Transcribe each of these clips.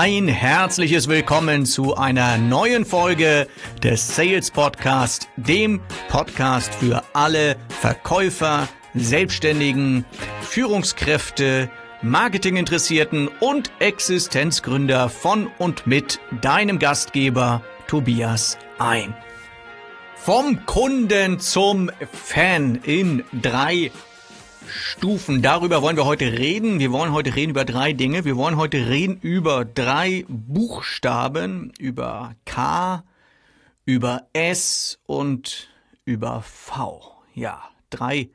Ein herzliches Willkommen zu einer neuen Folge des Sales Podcast, dem Podcast für alle Verkäufer, Selbstständigen, Führungskräfte, Marketinginteressierten und Existenzgründer von und mit deinem Gastgeber Tobias Ein. Vom Kunden zum Fan in 3 Stufen. Darüber wollen wir heute reden. Wir wollen heute reden über 3 Dinge. Wir wollen heute reden über 3 Buchstaben, über K, über S und über V. Ja, 3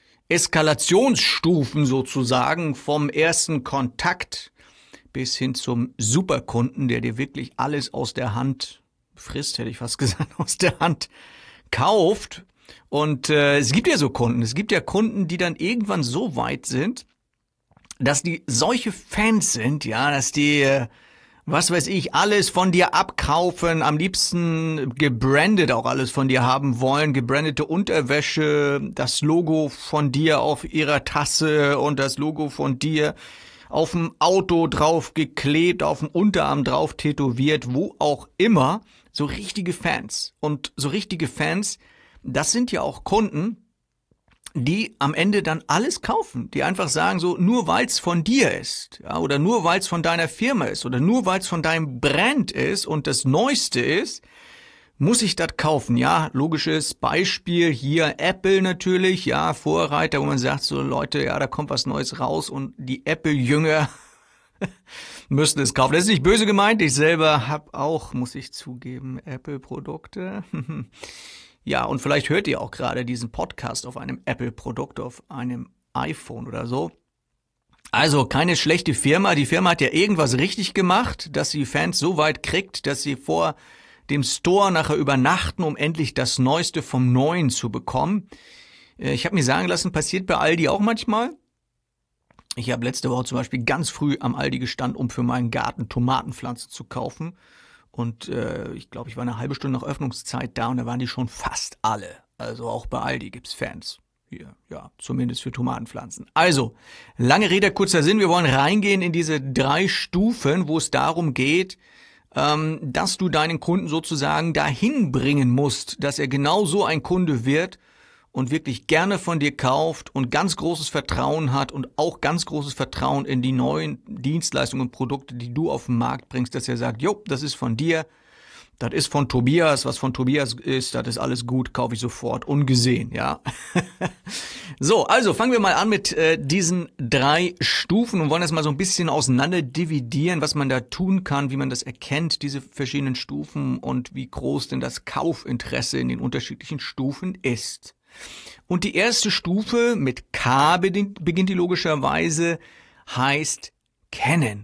Eskalationsstufen sozusagen, vom ersten Kontakt bis hin zum Superkunden, der dir wirklich alles aus der Hand frisst, hätte ich fast gesagt, aus der Hand kauft. Und es gibt ja so Kunden, es gibt ja Kunden, die dann irgendwann so weit sind, dass die solche Fans sind, ja, dass die, was weiß ich, alles von dir abkaufen, am liebsten gebrandet auch alles von dir haben wollen, gebrandete Unterwäsche, das Logo von dir auf ihrer Tasse und das Logo von dir auf dem Auto drauf geklebt, auf dem Unterarm drauf tätowiert, wo auch immer, so richtige Fans. Und so richtige Fans, das sind ja auch Kunden, die am Ende dann alles kaufen, die einfach sagen so, nur weil's von dir ist, ja, oder nur weil's von deiner Firma ist oder nur weil's von deinem Brand ist und das Neueste ist, muss ich das kaufen. Ja, logisches Beispiel hier Apple natürlich, ja, Vorreiter, wo man sagt so, Leute, ja, da kommt was Neues raus und die Apple-Jünger müssen es kaufen. Das ist nicht böse gemeint, ich selber habe auch, muss ich zugeben, Apple-Produkte. Ja, und vielleicht hört ihr auch gerade diesen Podcast auf einem Apple-Produkt, auf einem iPhone oder so. Also keine schlechte Firma. Die Firma hat ja irgendwas richtig gemacht, dass sie Fans so weit kriegt, dass sie vor dem Store nachher übernachten, um endlich das Neueste vom Neuen zu bekommen. Ich habe mir sagen lassen, passiert bei Aldi auch manchmal. Ich habe letzte Woche zum Beispiel ganz früh am Aldi gestanden, um für meinen Garten Tomatenpflanzen zu kaufen. Und ich glaube, ich war eine halbe Stunde nach Öffnungszeit da und da waren die schon fast alle. Also auch bei Aldi gibt's Fans. Hier, ja, zumindest für Tomatenpflanzen. Also, lange Rede, kurzer Sinn. Wir wollen reingehen in diese 3 Stufen, wo es darum geht, dass du deinen Kunden sozusagen dahin bringen musst, dass er genau so ein Kunde wird und wirklich gerne von dir kauft und ganz großes Vertrauen hat und auch ganz großes Vertrauen in die neuen Dienstleistungen und Produkte, die du auf den Markt bringst, dass er sagt, jo, das ist von dir, das ist von Tobias, was von Tobias ist, das ist alles gut, kaufe ich sofort, ungesehen, ja. So, also fangen wir mal an mit diesen 3 Stufen und wollen das mal so ein bisschen auseinander dividieren, was man da tun kann, wie man das erkennt, diese verschiedenen Stufen und wie groß denn das Kaufinteresse in den unterschiedlichen Stufen ist. Und die erste Stufe mit K beginnt die logischerweise, heißt kennen.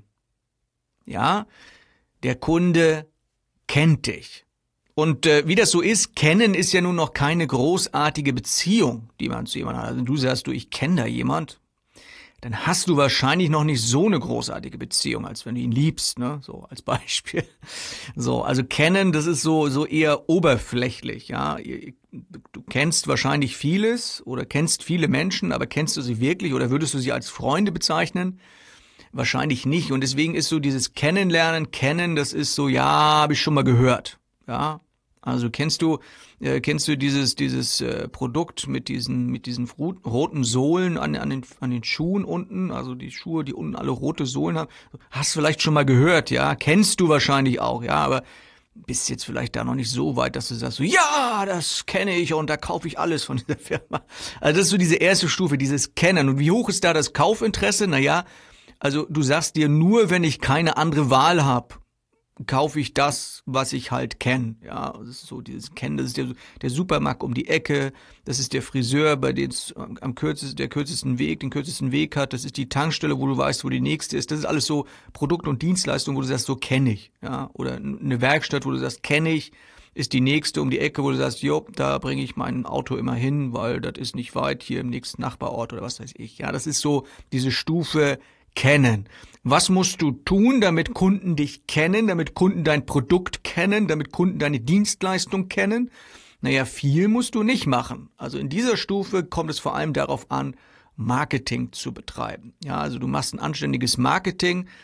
Ja, der Kunde kennt dich. Und wie das so ist, kennen ist ja nun noch keine großartige Beziehung, die man zu jemandem hat. Also du sagst, ich kenne da jemand, dann hast du wahrscheinlich noch nicht so eine großartige Beziehung, als wenn du ihn liebst, ne? So als Beispiel. So, also kennen, das ist so eher oberflächlich, ja. Du kennst wahrscheinlich vieles oder kennst viele Menschen, aber kennst du sie wirklich oder würdest du sie als Freunde bezeichnen? Wahrscheinlich nicht. Und deswegen ist so dieses Kennenlernen, das ist so, ja, habe ich schon mal gehört, ja. Also kennst du dieses Produkt mit diesen roten Sohlen an den Schuhen unten, also die Schuhe, die unten alle rote Sohlen haben, hast du vielleicht schon mal gehört, ja, kennst du wahrscheinlich auch, ja, aber bist jetzt vielleicht da noch nicht so weit, dass du sagst so, ja, das kenne ich und da kaufe ich alles von dieser Firma. Also das ist so diese erste Stufe, dieses Kennen. Und wie hoch ist da das Kaufinteresse? Naja, also du sagst dir, nur wenn ich keine andere Wahl habe, kaufe ich das, was ich halt kenne. Ja, das ist so dieses Kennen, das ist der Supermarkt um die Ecke, das ist der Friseur, bei dem es den kürzesten Weg hat, das ist die Tankstelle, wo du weißt, wo die nächste ist. Das ist alles so Produkt und Dienstleistung, wo du sagst, so kenne ich. Ja, oder eine Werkstatt, wo du sagst, kenne ich, ist die nächste um die Ecke, wo du sagst, jo, da bringe ich mein Auto immer hin, weil das ist nicht weit hier im nächsten Nachbarort oder was weiß ich. Ja, das ist so diese Stufe kennen. Was musst du tun, damit Kunden dich kennen, damit Kunden dein Produkt kennen, damit Kunden deine Dienstleistung kennen? Naja, viel musst du nicht machen. Also in dieser Stufe kommt es vor allem darauf an, Marketing zu betreiben. Ja, also du machst ein anständiges Marketing,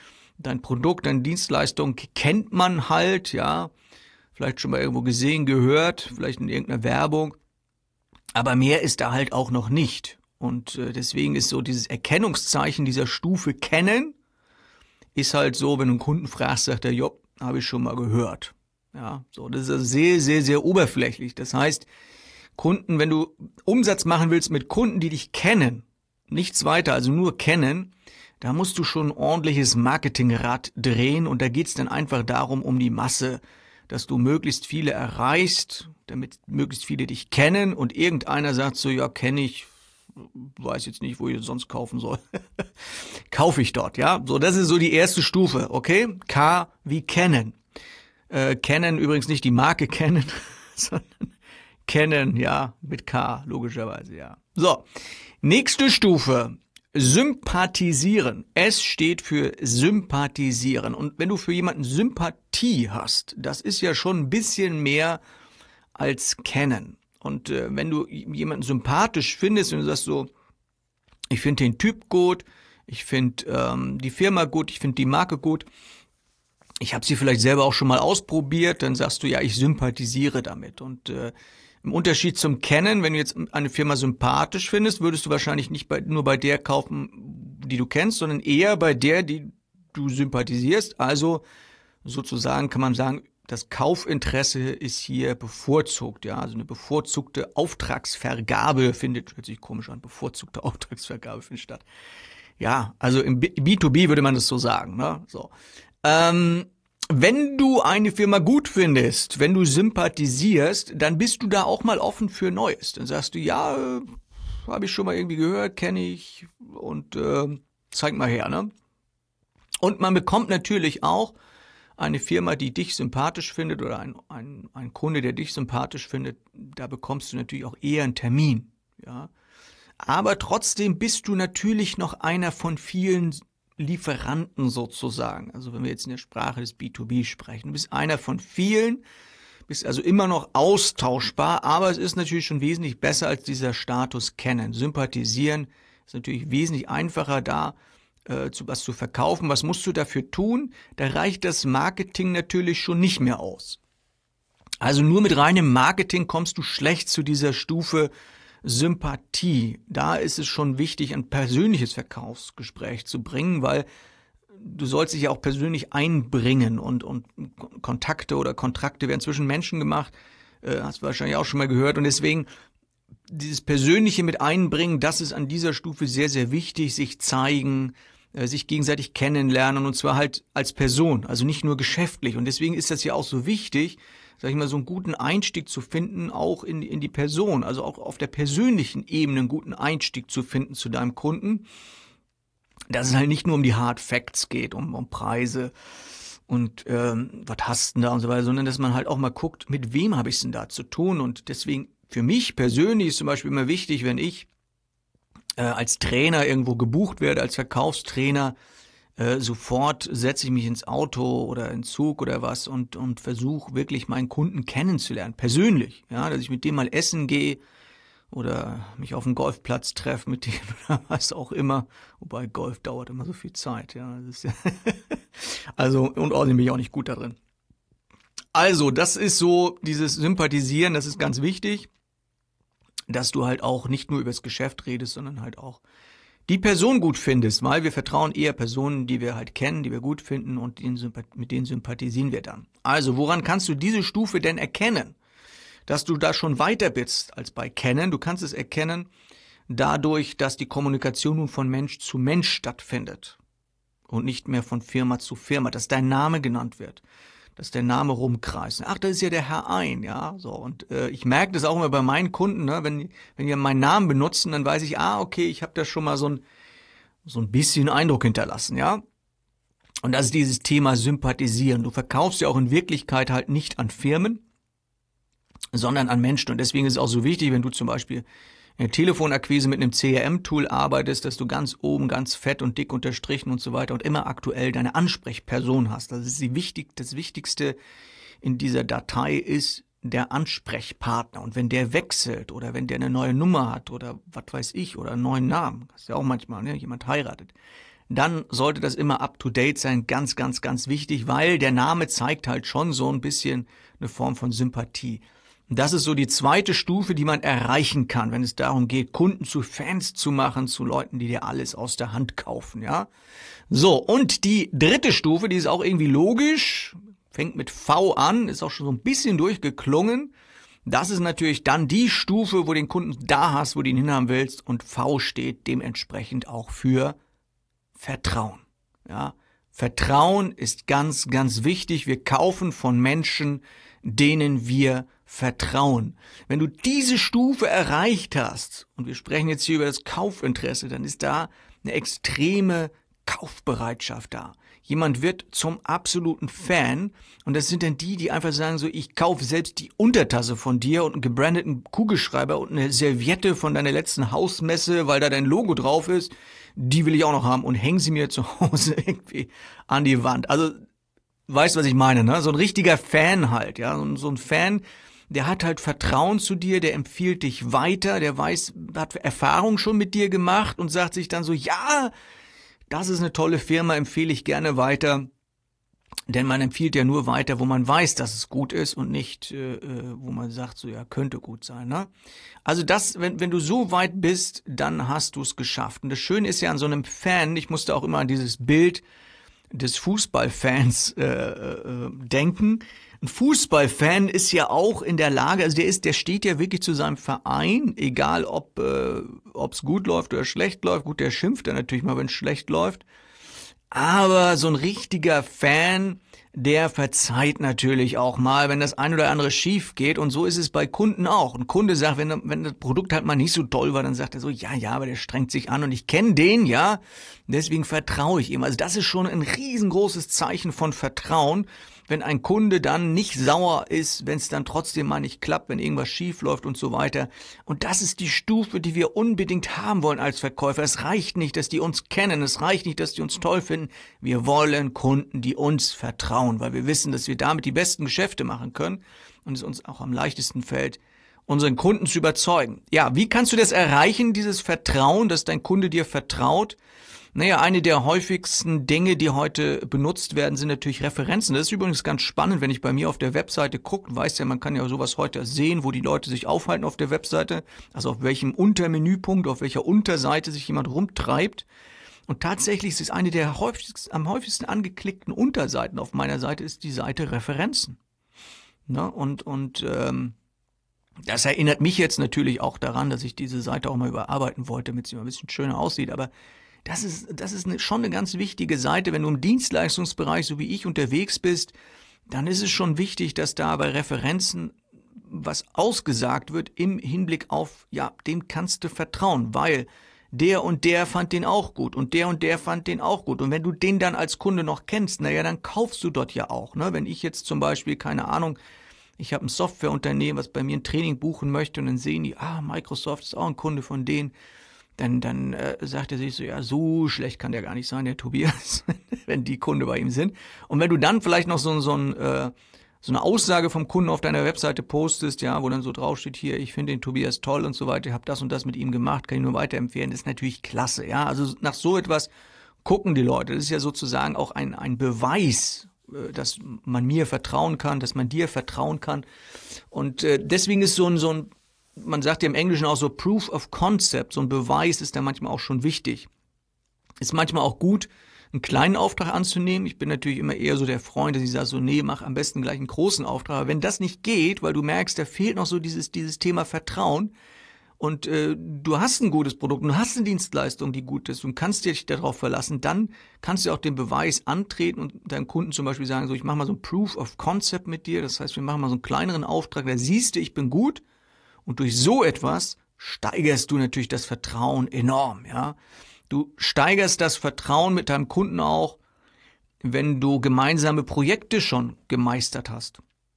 Dein Produkt, deine Dienstleistung kennt man halt, ja. Vielleicht schon mal irgendwo gesehen, gehört, vielleicht in irgendeiner Werbung. Aber mehr ist da halt auch noch nicht. Und deswegen ist so dieses Erkennungszeichen dieser Stufe kennen, ist halt so, wenn du einen Kunden fragst, sagt er, jo, habe ich schon mal gehört. Ja, so, das ist also sehr, sehr, sehr oberflächlich. Das heißt, Kunden, wenn du Umsatz machen willst mit Kunden, die dich kennen, nichts weiter, also nur kennen, da musst du schon ein ordentliches Marketingrad drehen und da geht's dann einfach darum, um die Masse, dass du möglichst viele erreichst, damit möglichst viele dich kennen und irgendeiner sagt so, ja, kenne ich, weiß jetzt nicht, wo ich sonst kaufen soll. Kaufe ich dort, ja? So, das ist so die erste Stufe, okay? K wie kennen. Kennen übrigens nicht die Marke kennen, sondern kennen, ja, mit K, logischerweise, ja. So, nächste Stufe. Sympathisieren. S steht für sympathisieren. Und wenn du für jemanden Sympathie hast, das ist ja schon ein bisschen mehr als kennen. Und wenn du jemanden sympathisch findest und du sagst so, ich finde den Typ gut, ich finde die Firma gut, ich finde die Marke gut, ich habe sie vielleicht selber auch schon mal ausprobiert, dann sagst du, ja, ich sympathisiere damit. Und im Unterschied zum Kennen, wenn du jetzt eine Firma sympathisch findest, würdest du wahrscheinlich nicht nur bei der kaufen, die du kennst, sondern eher bei der, die du sympathisierst. Also sozusagen kann man sagen, das Kaufinteresse ist hier bevorzugt. Ja, also eine bevorzugte Auftragsvergabe hört sich komisch an, bevorzugte Auftragsvergabe findet statt. Ja, also im B2B würde man das so sagen. Ne? So. Wenn du eine Firma gut findest, wenn du sympathisierst, dann bist du da auch mal offen für Neues. Dann sagst du, ja, habe ich schon mal irgendwie gehört, kenne ich und zeig mal her. Ne? Und man bekommt natürlich auch eine Firma, die dich sympathisch findet oder ein Kunde, der dich sympathisch findet, da bekommst du natürlich auch eher einen Termin. Ja? Aber trotzdem bist du natürlich noch einer von vielen Lieferanten sozusagen, also wenn wir jetzt in der Sprache des B2B sprechen. Du bist einer von vielen, bist also immer noch austauschbar, aber es ist natürlich schon wesentlich besser als dieser Status kennen. Sympathisieren ist natürlich wesentlich einfacher da, was zu verkaufen. Was musst du dafür tun? Da reicht das Marketing natürlich schon nicht mehr aus. Also nur mit reinem Marketing kommst du schlecht zu dieser Stufe Sympathie. Da ist es schon wichtig, ein persönliches Verkaufsgespräch zu bringen, weil du sollst dich ja auch persönlich einbringen und Kontakte oder Kontrakte werden zwischen Menschen gemacht, hast du wahrscheinlich auch schon mal gehört und deswegen dieses Persönliche mit einbringen, das ist an dieser Stufe sehr, sehr wichtig, sich zeigen, sich gegenseitig kennenlernen und zwar halt als Person, also nicht nur geschäftlich und deswegen ist das ja auch so wichtig, sag ich mal, so einen guten Einstieg zu finden, auch in die Person, also auch auf der persönlichen Ebene einen guten Einstieg zu finden zu deinem Kunden, dass es halt nicht nur um die Hard Facts geht, um Preise und was hast du denn da und so weiter, sondern dass man halt auch mal guckt, mit wem habe ich es denn da zu tun und deswegen für mich persönlich ist zum Beispiel immer wichtig, wenn ich als Trainer irgendwo gebucht werde, als Verkaufstrainer, sofort setze ich mich ins Auto oder in Zug oder was und versuche wirklich meinen Kunden kennenzulernen, persönlich, ja, dass ich mit dem mal essen gehe oder mich auf dem Golfplatz treffe mit dem oder was auch immer, wobei Golf dauert immer so viel Zeit, ja, das ist ja also und außerdem bin ich auch nicht gut da drin. Also, das ist so dieses Sympathisieren, das ist ganz wichtig, dass du halt auch nicht nur über das Geschäft redest, sondern halt auch die Person gut findest, weil wir vertrauen eher Personen, die wir halt kennen, die wir gut finden und mit denen sympathisieren wir dann. Also, woran kannst du diese Stufe denn erkennen? Dass du da schon weiter bist als bei Kennen. Du kannst es erkennen dadurch, dass die Kommunikation nun von Mensch zu Mensch stattfindet und nicht mehr von Firma zu Firma, dass dein Name genannt wird, dass der Name rumkreist. Ach, das ist ja der Herr Ein, ja, so. Und ich merke das auch immer bei meinen Kunden, ne? Wenn die meinen Namen benutzen, dann weiß ich, okay, ich habe da schon mal so ein bisschen Eindruck hinterlassen, ja. Und das ist dieses Thema Sympathisieren. Du verkaufst ja auch in Wirklichkeit halt nicht an Firmen, sondern an Menschen. Und deswegen ist es auch so wichtig, wenn du zum Beispiel in der Telefonakquise mit einem CRM-Tool arbeitest, dass du ganz oben, ganz fett und dick unterstrichen und so weiter und immer aktuell deine Ansprechperson hast. Das ist das Wichtigste in dieser Datei ist der Ansprechpartner. Und wenn der wechselt oder wenn der eine neue Nummer hat oder was weiß ich oder einen neuen Namen, das ist ja auch manchmal, ne, jemand heiratet, dann sollte das immer up-to-date sein. Ganz, ganz, ganz wichtig, weil der Name zeigt halt schon so ein bisschen eine Form von Sympathie. Und das ist so die zweite Stufe, die man erreichen kann, wenn es darum geht, Kunden zu Fans zu machen, zu Leuten, die dir alles aus der Hand kaufen, ja. So, und die dritte Stufe, die ist auch irgendwie logisch, fängt mit V an, ist auch schon so ein bisschen durchgeklungen. Das ist natürlich dann die Stufe, wo du den Kunden da hast, wo du ihn hinhaben willst, und V steht dementsprechend auch für Vertrauen. Ja, Vertrauen ist ganz, ganz wichtig. Wir kaufen von Menschen, denen wir vertrauen. Wenn du diese Stufe erreicht hast, und wir sprechen jetzt hier über das Kaufinteresse, dann ist da eine extreme Kaufbereitschaft da. Jemand wird zum absoluten Fan, und das sind dann die einfach sagen so, ich kaufe selbst die Untertasse von dir und einen gebrandeten Kugelschreiber und eine Serviette von deiner letzten Hausmesse, weil da dein Logo drauf ist, die will ich auch noch haben und hängen sie mir zu Hause irgendwie an die Wand. Also, weißt du, was ich meine, ne? So ein richtiger Fan halt, ja, so ein Fan, der hat halt Vertrauen zu dir, der empfiehlt dich weiter, der weiß, hat Erfahrung schon mit dir gemacht und sagt sich dann so, ja, das ist eine tolle Firma, empfehle ich gerne weiter, denn man empfiehlt ja nur weiter, wo man weiß, dass es gut ist und nicht, wo man sagt, so ja, könnte gut sein, ne? Also das, wenn du so weit bist, dann hast du es geschafft. Und das Schöne ist ja an so einem Fan, ich musste auch immer an dieses Bild des Fußballfans denken. Ein Fußballfan ist ja auch in der Lage, also der steht ja wirklich zu seinem Verein, egal ob es gut läuft oder schlecht läuft. Gut, der schimpft dann natürlich mal, wenn es schlecht läuft. Aber so ein richtiger Fan, der verzeiht natürlich auch mal, wenn das ein oder andere schief geht. Und so ist es bei Kunden auch. Ein Kunde sagt, wenn das Produkt halt mal nicht so toll war, dann sagt er so, ja, aber der strengt sich an und ich kenne den, ja, deswegen vertraue ich ihm. Also das ist schon ein riesengroßes Zeichen von Vertrauen, wenn ein Kunde dann nicht sauer ist, wenn es dann trotzdem mal nicht klappt, wenn irgendwas schief läuft und so weiter. Und das ist die Stufe, die wir unbedingt haben wollen als Verkäufer. Es reicht nicht, dass die uns kennen, es reicht nicht, dass die uns toll finden. Wir wollen Kunden, die uns vertrauen, weil wir wissen, dass wir damit die besten Geschäfte machen können und es uns auch am leichtesten fällt, unseren Kunden zu überzeugen. Ja, wie kannst du das erreichen, dieses Vertrauen, dass dein Kunde dir vertraut? Naja, eine der häufigsten Dinge, die heute benutzt werden, sind natürlich Referenzen. Das ist übrigens ganz spannend, wenn ich bei mir auf der Webseite gucke. Weißt ja, man kann ja sowas heute sehen, wo die Leute sich aufhalten auf der Webseite. Also auf welchem Untermenüpunkt, auf welcher Unterseite sich jemand rumtreibt. Und tatsächlich ist es eine der am häufigsten angeklickten Unterseiten auf meiner Seite ist die Seite Referenzen. Na, und das erinnert mich jetzt natürlich auch daran, dass ich diese Seite auch mal überarbeiten wollte, damit sie mal ein bisschen schöner aussieht. Aber das ist schon eine ganz wichtige Seite. Wenn du im Dienstleistungsbereich, so wie ich, unterwegs bist, dann ist es schon wichtig, dass da bei Referenzen was ausgesagt wird im Hinblick auf, ja, dem kannst du vertrauen, weil der und der fand den auch gut und der fand den auch gut. Und wenn du den dann als Kunde noch kennst, naja, dann kaufst du dort ja auch, ne? Wenn ich jetzt zum Beispiel, keine Ahnung, ich habe ein Softwareunternehmen, was bei mir ein Training buchen möchte und dann sehen die, Microsoft ist auch ein Kunde von denen. Dann sagt er sich so, ja, so schlecht kann der gar nicht sein, der Tobias, wenn die Kunde bei ihm sind. Und wenn du dann vielleicht noch so eine Aussage vom Kunden auf deiner Webseite postest, ja, wo dann so draufsteht, hier, ich finde den Tobias toll und so weiter, ich habe das und das mit ihm gemacht, kann ich nur weiterempfehlen, das ist natürlich klasse, ja. Also nach so etwas gucken die Leute. Das ist ja sozusagen auch ein Beweis, dass man mir vertrauen kann, dass man dir vertrauen kann. Und deswegen ist so ein man sagt ja im Englischen auch so Proof of Concept, so ein Beweis ist da manchmal auch schon wichtig. Ist manchmal auch gut, einen kleinen Auftrag anzunehmen. Ich bin natürlich immer eher so der Freund, dass ich sage so, nee, mach am besten gleich einen großen Auftrag. Aber wenn das nicht geht, weil du merkst, da fehlt noch so dieses Thema Vertrauen und du hast ein gutes Produkt, du hast eine Dienstleistung, die gut ist und kannst dich darauf verlassen, dann kannst du auch den Beweis antreten und deinem Kunden zum Beispiel sagen, so, ich mache mal so ein Proof of Concept mit dir. Das heißt, wir machen mal so einen kleineren Auftrag, da siehst du, ich bin gut. Und durch so etwas steigerst du natürlich das Vertrauen enorm, ja. Du steigerst das Vertrauen mit deinem Kunden auch, wenn du gemeinsame Projekte schon gemeistert hast.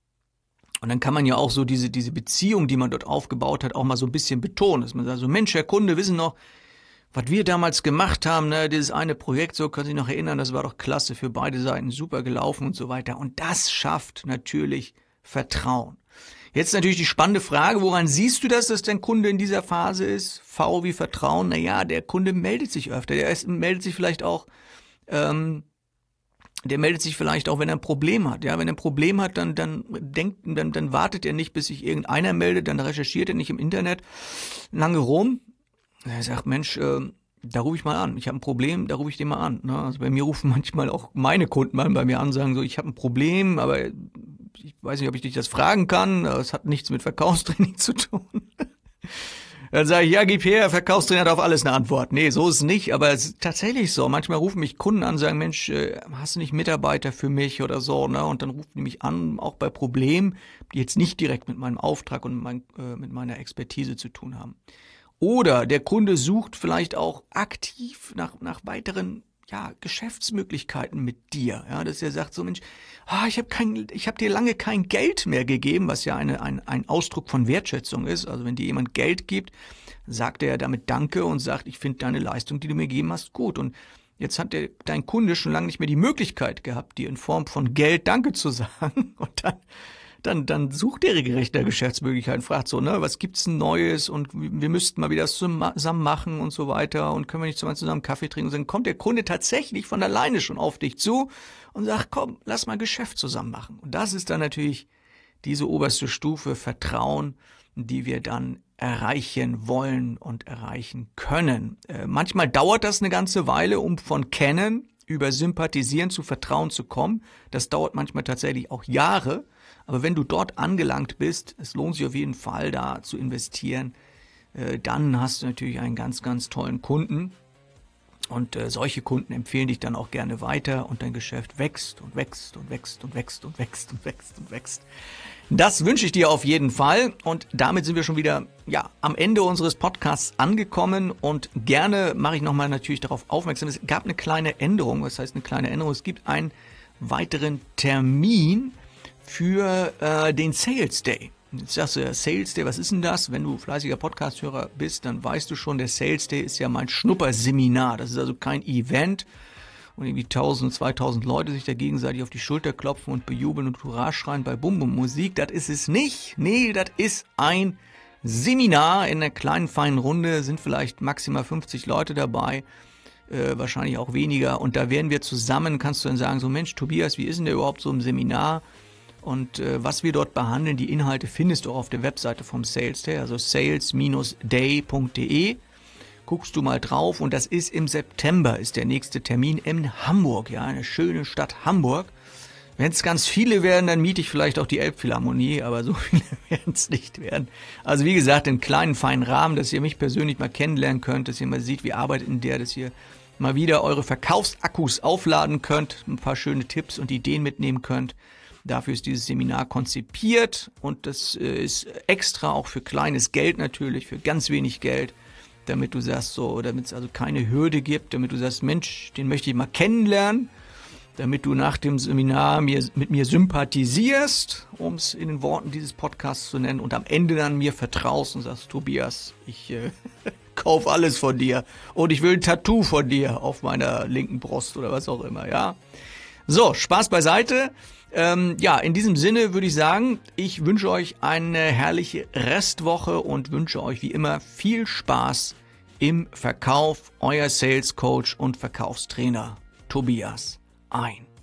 Und dann kann man ja auch so diese Beziehung, die man dort aufgebaut hat, auch mal so ein bisschen betonen. Dass man sagt so, Mensch, Herr Kunde, wissen noch, was wir damals gemacht haben, ne, dieses eine Projekt, so können Sie sich noch erinnern, das war doch klasse, für beide Seiten super gelaufen und so weiter. Und das schafft natürlich Vertrauen. Jetzt natürlich die spannende Frage, woran siehst du das, dass dein Kunde in dieser Phase ist? V wie Vertrauen, naja, der Kunde meldet sich öfter, meldet sich vielleicht auch, wenn er ein Problem hat. Ja, wenn er ein Problem hat, dann wartet er nicht, bis sich irgendeiner meldet, dann recherchiert er nicht im Internet lange rum. Er sagt, Mensch, da rufe ich mal an. Ich habe ein Problem, da rufe ich den mal an. Ne? Also bei mir rufen manchmal auch meine Kunden mal bei mir an, sagen so, ich habe ein Problem, aber ich weiß nicht, ob ich dich das fragen kann. Es hat nichts mit Verkaufstraining zu tun. Dann sage ich, ja, gib her, Verkaufstrainer hat auf alles eine Antwort. Nee, so ist es nicht, aber es ist tatsächlich so. Manchmal rufen mich Kunden an, sagen, Mensch, hast du nicht Mitarbeiter für mich oder so, ne? Und dann rufen die mich an, auch bei Problemen, die jetzt nicht direkt mit meinem Auftrag und mit meiner Expertise zu tun haben. Oder der Kunde sucht vielleicht auch aktiv nach weiteren Geschäftsmöglichkeiten mit dir, ja, dass er sagt so, Mensch, ich habe dir lange kein Geld mehr gegeben, was ja ein Ausdruck von Wertschätzung ist. Also wenn dir jemand Geld gibt, sagt er damit Danke und sagt, ich finde deine Leistung, die du mir gegeben hast, gut. Und jetzt hat dein Kunde schon lange nicht mehr die Möglichkeit gehabt, dir in Form von Geld Danke zu sagen. Und dann sucht der regelrecht nach Geschäftsmöglichkeiten, fragt so, ne, was gibt's denn Neues und wir müssten mal wieder das zusammen machen und so weiter und können wir nicht zusammen Kaffee trinken? Und dann kommt der Kunde tatsächlich von alleine schon auf dich zu und sagt, komm, lass mal Geschäft zusammen machen. Und das ist dann natürlich diese oberste Stufe Vertrauen, die wir dann erreichen wollen und erreichen können. Manchmal dauert das eine ganze Weile, um von Kennen über Sympathisieren zu Vertrauen zu kommen. Das dauert manchmal tatsächlich auch Jahre. Aber wenn du dort angelangt bist, es lohnt sich auf jeden Fall da zu investieren, dann hast du natürlich einen ganz, ganz tollen Kunden. Und solche Kunden empfehlen dich dann auch gerne weiter und dein Geschäft wächst und wächst und wächst und wächst und wächst und wächst und wächst. Das wünsche ich dir auf jeden Fall. Und damit sind wir schon wieder am Ende unseres Podcasts angekommen. Und gerne mache ich nochmal natürlich darauf aufmerksam, es gab eine kleine Änderung. Was heißt eine kleine Änderung? Es gibt einen weiteren Termin für den Sales Day. Jetzt sagst du ja, Sales Day, was ist denn das? Wenn du fleißiger Podcast-Hörer bist, dann weißt du schon, der Sales Day ist ja mein Schnupperseminar. Das ist also kein Event, und irgendwie 1000, 2000 Leute sich da gegenseitig auf die Schulter klopfen und bejubeln und Hurra schreien bei Bum-Bum-Musik. Das ist es nicht. Nee, das ist ein Seminar in einer kleinen, feinen Runde. Sind vielleicht maximal 50 Leute dabei. Wahrscheinlich auch weniger. Und da werden wir zusammen, kannst du dann sagen, so Mensch, Tobias, wie ist denn der überhaupt so im Seminar? Und was wir dort behandeln, die Inhalte findest du auch auf der Webseite vom Sales Day, also sales-day.de. Guckst du mal drauf, und das ist im September, ist der nächste Termin in Hamburg, ja, eine schöne Stadt Hamburg. Wenn es ganz viele werden, dann miete ich vielleicht auch die Elbphilharmonie, aber so viele werden es nicht werden. Also wie gesagt, in kleinen, feinen Rahmen, dass ihr mich persönlich mal kennenlernen könnt, dass ihr mal seht, wie arbeitet in der, dass ihr mal wieder eure Verkaufsakkus aufladen könnt, ein paar schöne Tipps und Ideen mitnehmen könnt. Dafür ist dieses Seminar konzipiert, und das ist extra auch für kleines Geld natürlich, für ganz wenig Geld, damit du sagst so, damit es also keine Hürde gibt, damit du sagst, Mensch, den möchte ich mal kennenlernen, damit du nach dem Seminar mit mir sympathisierst, um es in den Worten dieses Podcasts zu nennen, und am Ende dann mir vertraust und sagst, Tobias, ich kauf alles von dir und ich will ein Tattoo von dir auf meiner linken Brust oder was auch immer, ja. So, Spaß beiseite. In diesem Sinne würde ich sagen, ich wünsche euch eine herrliche Restwoche und wünsche euch wie immer viel Spaß im Verkauf. Euer Sales Coach und Verkaufstrainer Tobias Ein.